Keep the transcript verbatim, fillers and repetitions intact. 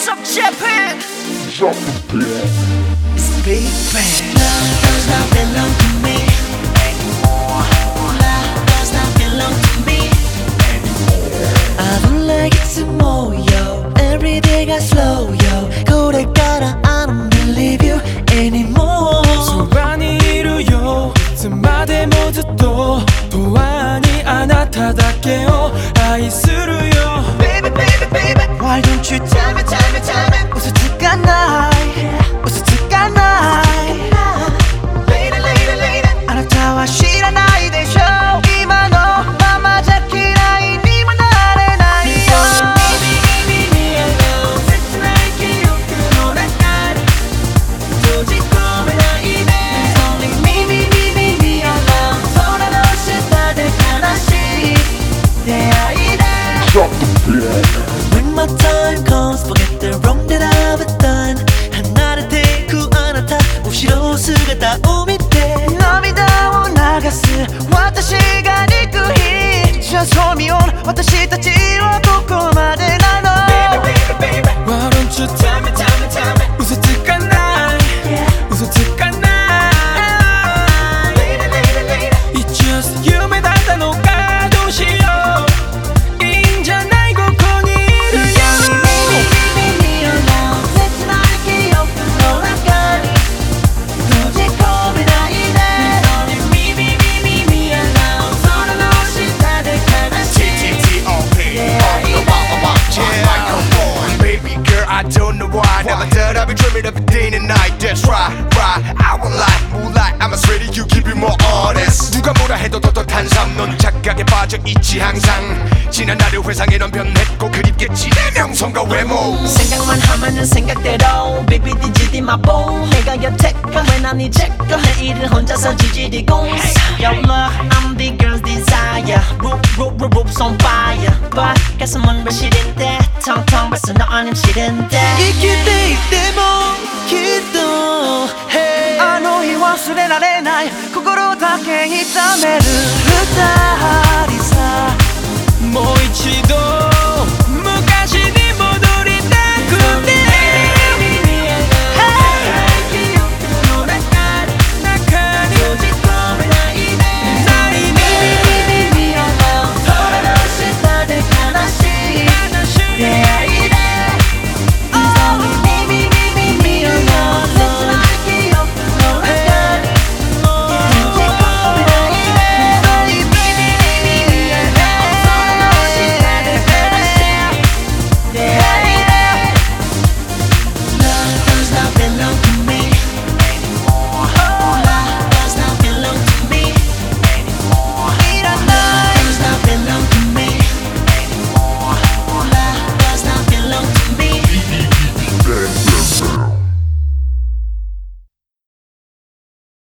Suck Japan. Drop the beat. It's Big Bang. Love does not belong to me anymore. Love does not belong to me anymore. I don't like it some more, yo. Every day got slow, yo.これから I don't believe you anymore. そばにいるよ、いつまでもずっと永遠にあなただけを愛するよ。 Baby, baby, baby. Why don't you tell me, tell me, tell me. 嘘つかない、嘘つかない。Lady, lady, lady. あなたは知らないでしょ。今のままじゃ嫌いにもなれないよ。 Leave me alone. 切ない記憶の中に閉じ込めないで。Only me, me, me, me, me alone. 空の下で悲しい出会いで。 Drop the beat. When my time comes, forget the wrong that I've done. 離れてくあなた、後ろ姿を見て涙を流す私が憎い。Just hold me on. 私たちはここまでなの。 Baby, baby, baby. Why don't you tell me, tell me, tell me. 嘘つかない、嘘つかない。 Lady, lady, lady. It's just 夢だったのかどうしよう。いいんじゃないここにいるよ。 Leave me alone. 切ない記憶の中に閉じ込めないで。Only me, me, me, me, me alone. 空の下で悲しい T T O P on the microphone. Baby girl, I don't know why. Never thought I'd be dreaming of a day and night. That's right, right. I won't lie, moonlight. I'm as ready, you keep it more honest. 누가 뭐라 해도 떳떳한 삶. 넌 착각에 빠져 있지 항상. 지난 나를 회상해 넌 변했고 그립겠지 내 명성과 외모. 생각만 하면은 생각대로 Baby 뒤지디 마보 내가 곁에 가면 난 이제 거 내일은 혼자서 지지리고 Your love, I'm the girl's desire Roop, roop, roop, roop's on fire But 가슴은 불실인데 텅텅 벌써 너 아님 싫은데 生きていてもきっと Hey あの日忘れられない心だけ痛める二人さもう一度